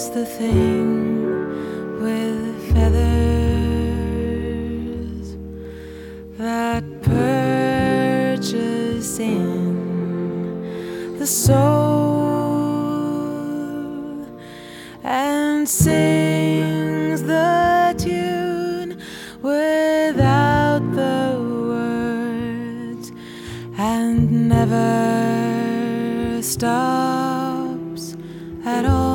is the thing with feathers that perches in the soul and sings the tune without the words and never stops at all.